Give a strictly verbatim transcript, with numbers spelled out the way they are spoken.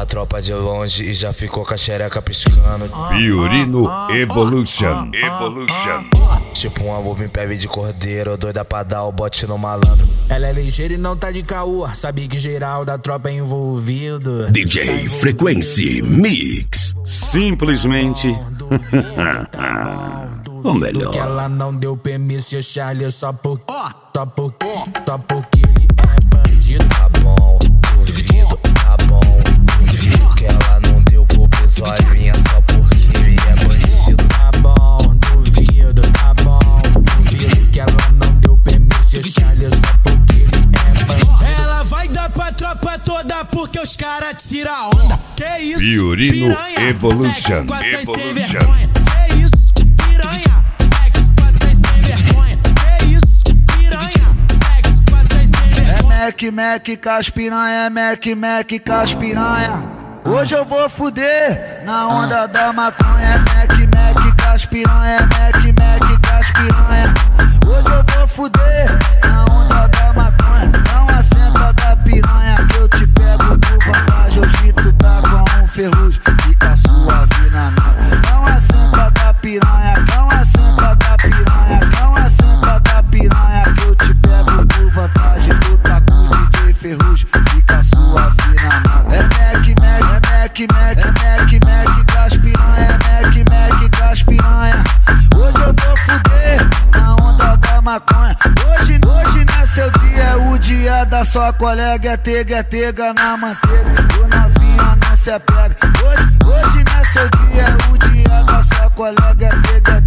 a tropa de longe e já ficou com a xereca piscando. Fiorino Evolution, Evolution. Tipo uma lobo em pele de cordeiro, doida pra dar o bote no malandro. Ela é ligeira e não tá de caô, sabe que geral da tropa é envolvido. D J tá envolvido. Frequency Mix. Simplesmente o melhor. Que ela não deu permisso, Charlie, só por só por só porque ele é bandido. Tá bom, duvido, tá bom. Duvido que ela não deu pro episódio só porque ele é bandido. Tá bom, duvido, tá bom. Duvido que ela não deu permisso, Charlie, só porque ele é bandido. Ela vai dar pra tropa toda porque os caras tiram onda. Que isso? Fiorino Evolution, Evolution. Que isso? Piranha, sexo com vocês sem vergonha. Que isso? Piranha, sexo com vocês sem vergonha. É Mac, Mac, caspiranha, é Mac, Mac, caspiranha. Hoje eu vou fuder na onda da maconha. É Mac, Mac, caspiranha, é Mac, Mac, caspiranha. Hoje eu vou fuder na onda da maconha. Não assenta da piranha que eu te pego por vantagem. Hoje tu tá com um ferrugem, fica suave na mão. Não assenta da piranha, não assenta da piranha, não assenta da piranha que eu te pego por vantagem. Tu tá com o D J Ferrugem, fica suave na mão. É Mac, Mac, é Mac, Mac, é Mac, Mac, caspiranha, é Mac, Mac, caspiranha. Hoje eu vou fuder na onda da maconha. Hoje, hoje não é seu dia, é o dia da sua colega. É tega, é tega na manteiga, o novinha não se apega. Hoje, hoje não é seu dia, é o dia da sua colega. É tega, é